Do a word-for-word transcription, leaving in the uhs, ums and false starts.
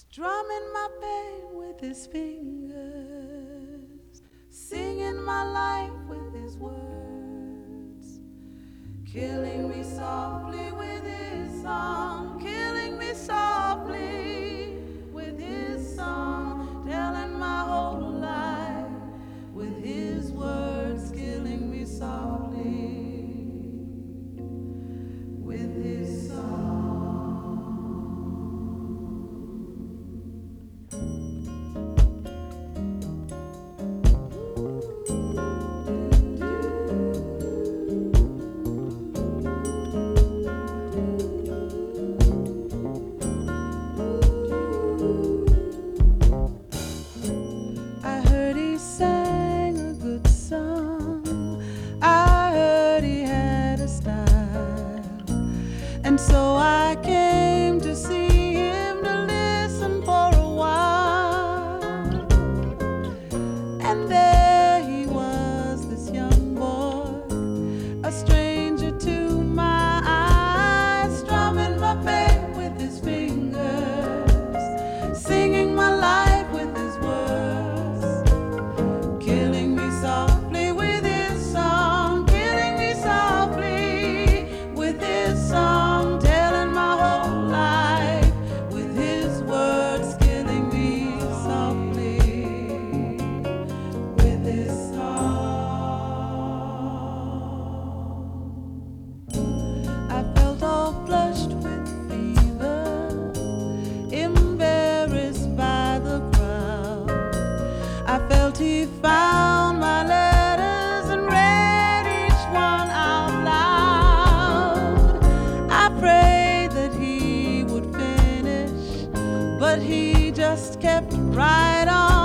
Strumming my pain with his fingers, singing my life with his words, killing me softly with his song, killing me softly with his song, telling my whole life with his words, killing me softly with his song. I heard he sang a good song. I heard he had a style. And so I came to see him to listen for a while. And there he was, this young boy, a stranger to my eyes, strumming my pain with his fingers, singing my life with his words, killing me softly with his song, killing me softly with his song, telling my whole life with his words, killing me softly with his song. I felt all flushed with fever, embarrassed by the crowd. I felt he found my letters and read each one out loud. I prayed that he would finish, but he just kept right on.